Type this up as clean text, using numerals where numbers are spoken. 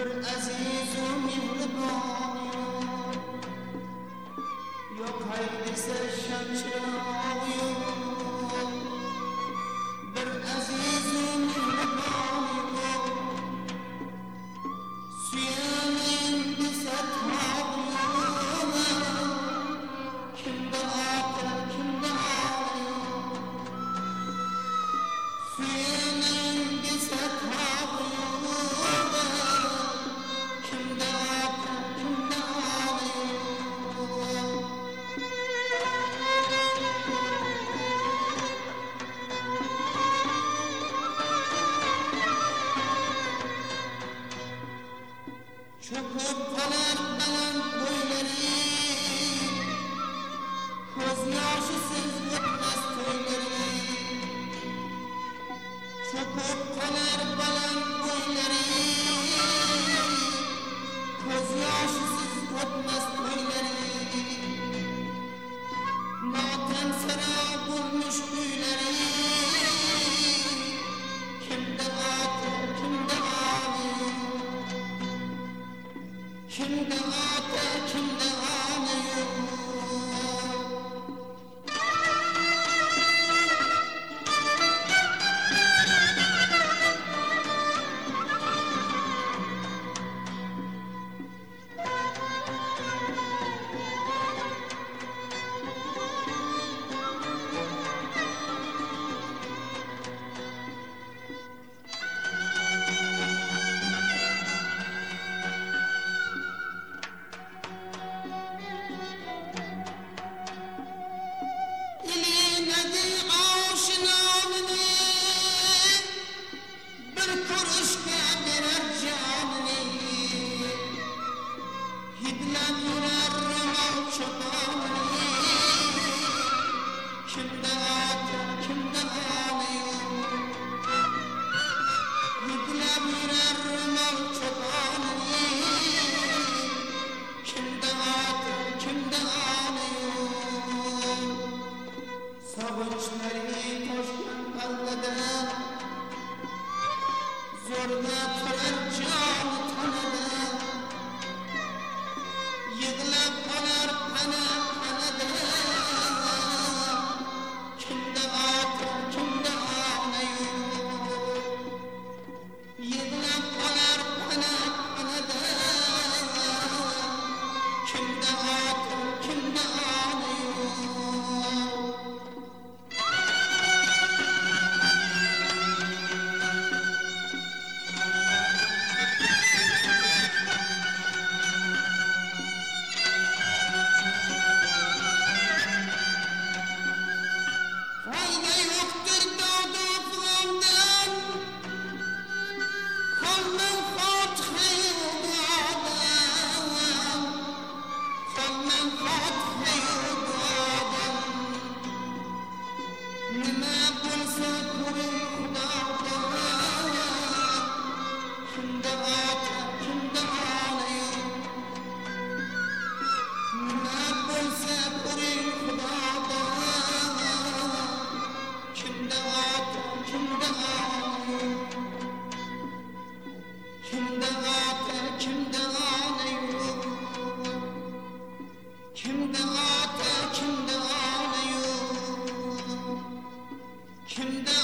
bir aziz u mehribon yok haydi şançırağ bir aziz u mehribon suyamayın desat kimde akıl kimde ağlıyor suyamayın desat kimde akıl kimde ağlıyor çöküp kalar balan boyları göz yaşısız bitmez toyları çöküp kalar balan boyları göz yaşısız bitmez toyları matem sera bulmuş büyleri kimde akıl kimde ağlıyor kimde ata kimde ağlıyor Savunçları koşkan kallada zorla turar canı tanıda yığılıp kalar pana panada kimde akıl kimde ağlıyor yığılıp kalar pana panada kimde akıl kimde ağlıyor Kimde